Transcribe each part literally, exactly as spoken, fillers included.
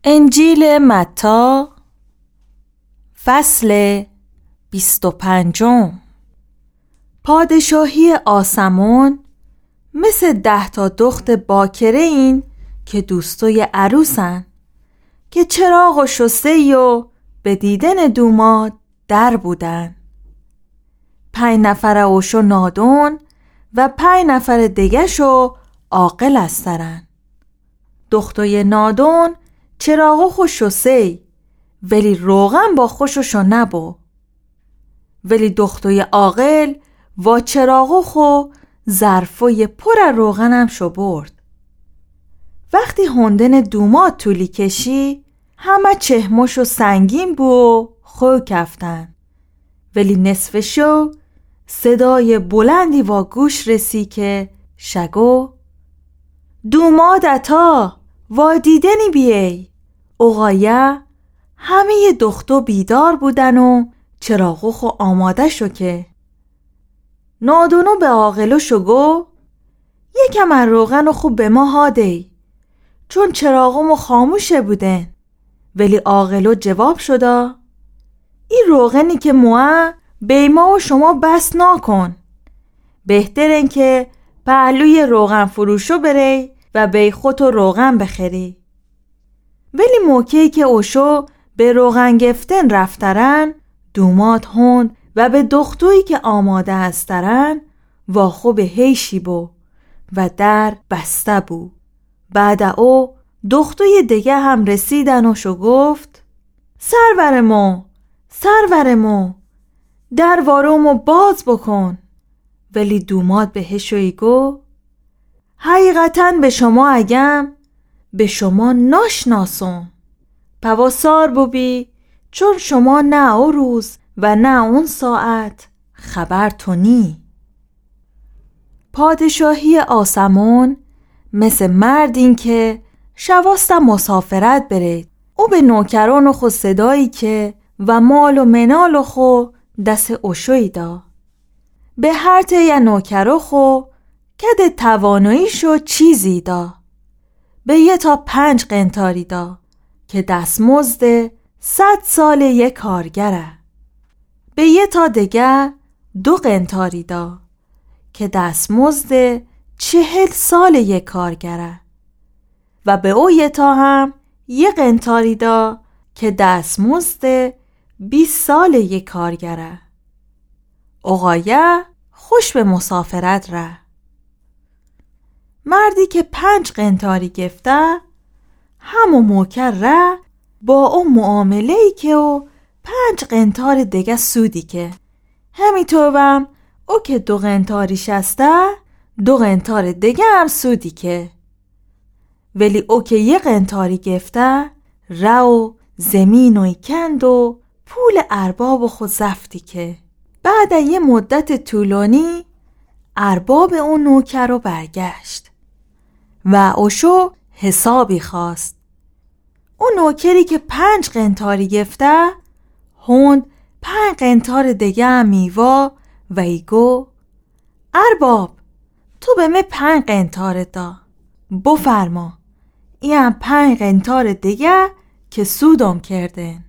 انجیل متی فصل بیست و پنجم. پادشاهی آسمون مثل ده تا دخت باکره این که دوستای عروسن که چراغ و شسته و به دیدن دوماد در بودن. پنج نفر اوشو نادون و پنج نفر دیگه شو عاقل هستن. دختای نادون چراغو خوش شسته ولی روغن با خوششو نبو، ولی دختای عاقل و چراغو خو ظرفای پر روغنم شو برد. وقتی هندن دوماد طولی کشی همه چهمشو سنگین بو و خو کفتن، ولی نصف شو صدای بلندی و گوش رسی که شگو دومادتا و دیدنی بیای. اوغایه همه دختو بیدار بودن و چراغو خو آماده شو که نادونو به عاقلو شو گو یکم از روغن خوب به ما هاده چون چراغمو خاموشه بودن. ولی عاقلو جواب شدا این روغنی که موه به ما و شما بس نکن، بهترین که پهلوی روغن فروشو بری و به خودتو روغن بخری. ولی موقعی که اوشو به روغن گفتن رفترن دوماد هند و به دختویی که آماده هسترن واخو به هیشی بو و در بسته بو. بعد او دختوی دیگه هم رسیدن و شو گفت سرورمو سرورمو در وارومو باز بکن. ولی دوماد به هشوی گو حقیقتاً به شما اگم به شما ناشناسم، پواسار بوبی چون شما نه او روز و نه اون ساعت خبر تو نی. پادشاهی آسمون مثل مردین که شواست مسافرت برید. او به نوکران خو صدایی که و مال و منال خو دست اوشوی دا. به هر ته نوکرو خو کده توانایی شو چیزی دا. به یه تا پنج قنتاری دا که دستمزد صد سال یک کارگره. به یه تا دیگه دو قنتاری دا که دستمزد چهل سال یک کارگره. و به او یه تا هم یه قنتاری دا که دستمزد بیست سال یک کارگره. اوغایه خوش به مسافرت ره. مردی که پنج قنتاری گفته همو موکر ره با او معامله‌ای که او پنج قنتار دیگه سودی که همیطورم او که دو قنتاری شسته دو قنتار دیگه هم سودی که. ولی او که یه قنتاری گفته ره و زمین و کند و پول ارباب خود زفتی که. بعد یه مدت طولانی ارباب اون نوکر رو برگشت و اوشو حسابی خواست. اون نوکری که پنج قنتاری گفته هند پنج قنتار دیگه هم میوا و ایگو ارباب تو به من پنج قنتار دا بفرما این هم پنج قنتار دیگه که سودم کردن.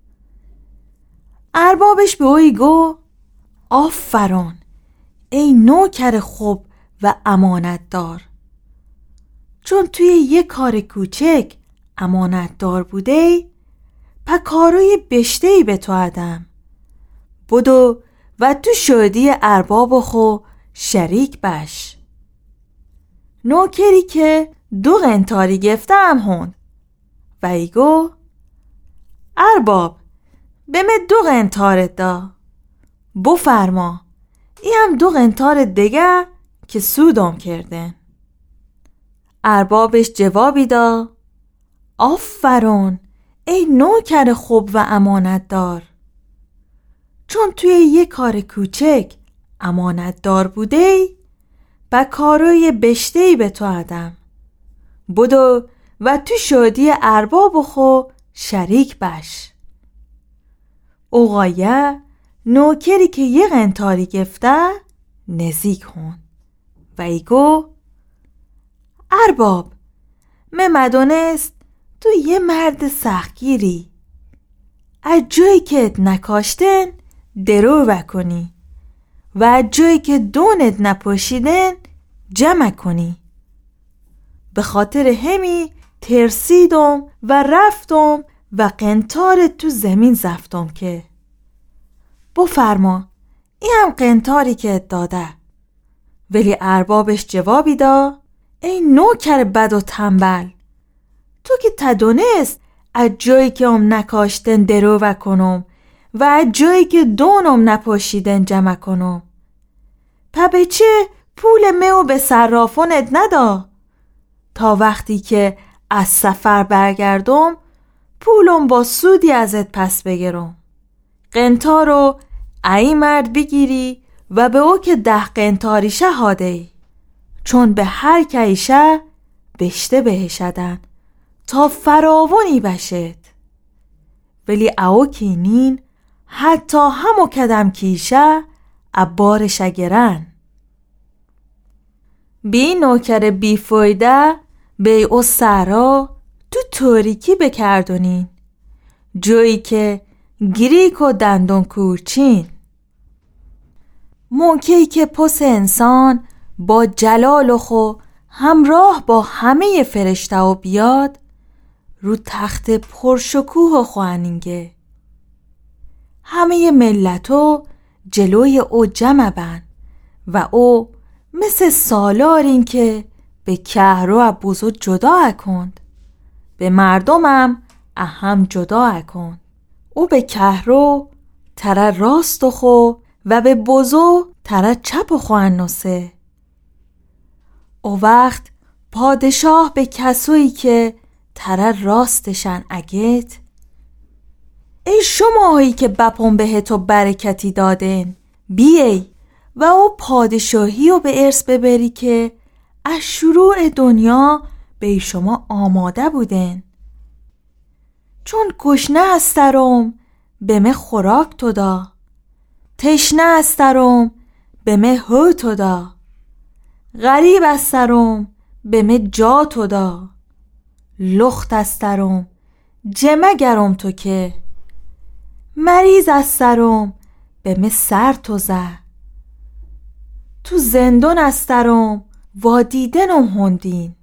اربابش به اوی گو آفرون ای نوکر خوب و امانت دار، چون توی یک کار کوچک امانت دار بوده پا کارای بشتهی به تو ادم. بدو و تو شادی ارباب خو شریک بش. نوکری که دو قنتاری گفته هم هند و ایگو ارباب به من دو قنتار دا بفرما این هم دو قنتار دیگه که سودم کردن. اربابش جوابی دا آفرون ای نوکر خوب و امانت دار، چون توی یک کار کوچک امانت دار بوده با کارای بشتهی به تو ادم. بدو و تو شادی ارباب خو شریک بش. اوغایه نوکری که یه قنتاری گفته نزیک هون و ایگو ارباب من مدونست تو یه مرد سختگیری، از جایی که ات نکاشتن درو وکنی و از جایی که دونت نپاشیدن جمع کنی. به خاطر همی ترسیدم و رفتم و قنطار تو زمین زفتم که بفرما این هم قنطاری که ات داده. ولی اربابش جوابی دا ای نوکر بد و تنبل، تو که تدونست از جایی که ام نکاشتن درو وکنم و از جایی که دونم نپاشیدن جمع کنم. پا به چه پول میو به صرافونت ندا تا وقتی که از سفر برگردم پولم با سودی ازت پس بگیرم. قنطار رو ای مرد بگیری و به او که ده قنطاریشه هاده، چون به هر کیشه بشته بهشدن تا فراوانی بشد. ولی او کینین حتی همو کدم کیشه عبار شگرن. بی نوکر بی فایده بی او سرا تو تاریکی بکردونین، جایی که گریک و دندون کورچین. موقعی که پس انسان با جلال و خو همراه با همه فرشته و بیاد رو تخت پرشکوه و خوانینگه، همه ملتو جلوی او جمع بن و او مثل سالارین که به کهرو عبوزو جدا اکند، به مردمم اهم جدا اکند. او به کهرو تره راست و خو و به بزو تره چپ و خواننسه. او وقت پادشاه به کسویی که تره راستشن اگت ای شماهایی که بپون بهتو برکتی دادن بیای و او پادشاهی رو به ارث ببری که از شروع دنیا به شما آماده بودن. چون گشنه هسترم به من خوراک تو دا، تشنه هسترم به من هو تو دا، غریب هسترم به من جا تو دا، لخت هسترم جمع گرم تو که، مریض هسترم به من سر تو زه، تو زندون هسترم و دیدنم هندین.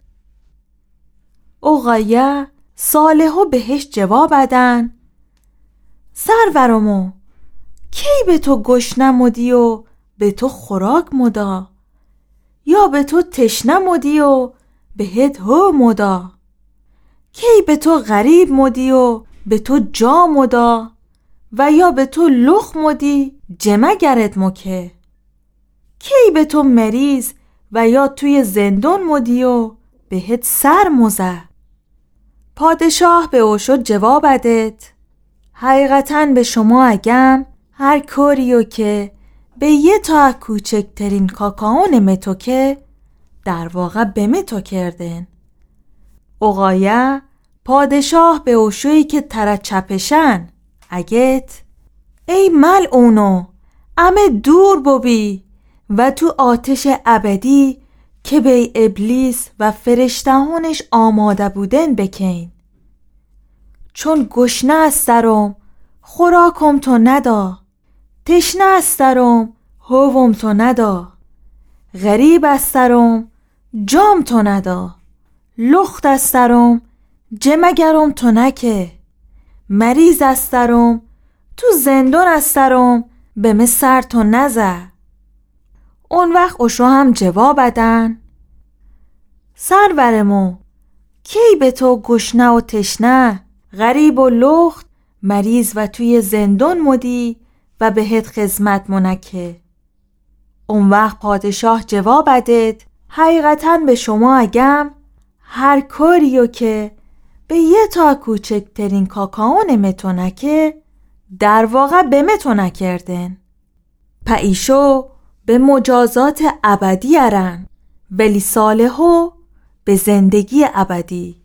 اوغایه صالحو بهش جواب بدن سرورمو کی به تو گشنه مدی و به تو خوراک مدا، یا به تو تشنه مدی و بهت هو مدا، کی به تو غریب مدی و به تو جا مدا، و یا به تو لخ مدی جمع گرد مکه، کی به تو مریض و یا توی زندون مدی و بهت سر مزه. پادشاه به او شد جواب داد حقیقتاً به شما اگم هر کاریو که به یه تا کوچکترین کاکاون متو که در واقع به متو کردن. اوغایه پادشاه به اوشوی که تره چپشن اگت ای ملعونو امه دور ببی و تو آتش ابدی که به ابلیس و فرشتهانش آماده بودن بکن. چون گشنه هسترم خوراکم تو ندا، تشنه هسترم هوم تو ندا، غریب هسترم جام تو ندا، لخت هسترم جمع گرم تو نکه، مریض هسترم تو زندون هسترم به من سر تو نزه. اون وقت اوشو هم جواب بدن سرورمو کی به تو گشنه و تشنه، غریب و لخت، مریض و توی زندون مدی و بهت خدمت منکه. اون وقت پادشاه جواب داد حقیقتاً به شما اگم هر کاریو که به یه تا کوچکترین کاکاون متونکه در واقع به متونه کردن. پا ایشو به مجازات ابدی ارن ولی صالحو به زندگی ابدی.